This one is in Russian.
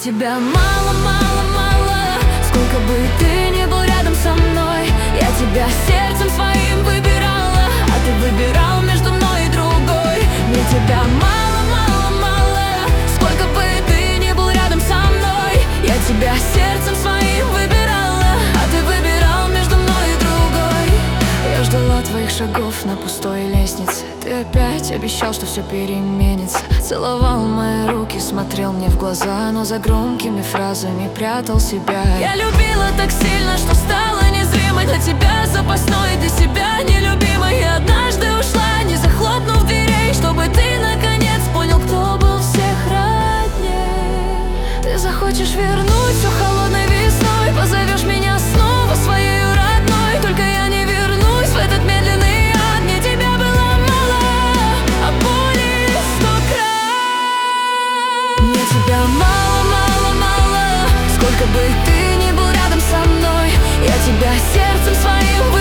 тебя мало, мало, мало. Сколько бы ты ни был рядом со мной, я тебя сердцем своим выбирала, а ты выбирал между мной и другой. Мне тебя мало, мало, мало. Сколько бы ты ни был рядом со мной, я тебя сердцем своим выбирала, а ты выбирал между мной и другой. Я ждала твоих шагов на пустой лестнице. Ты опять обещал, что все переменится. Целовал мои руки, смотрел мне в глаза, но за громкими фразами прятал себя. Я любила так сильно, что стала незримой для тебя, запасной для себя нелюбимой. И однажды ушла, не захлопнув дверей, чтобы ты наконец понял, кто был всех роднее. Ты захочешь вернуть все холодной весной, позовешь меня снова своей родной. Только я не вернусь в этот медленный ад. Мне тебя было мало, а боли 100 крат. Мне тебя мало, мало, мало. Сколько бы ты ни был рядом со мной, я тебя сердцем своим